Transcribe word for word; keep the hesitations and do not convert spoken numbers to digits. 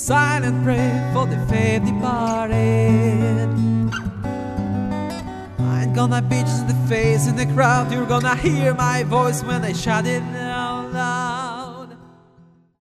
silent prayer for the faith departed. I ain't gonna beat you in the face in the crowd. You're gonna hear my voice when I shout it out.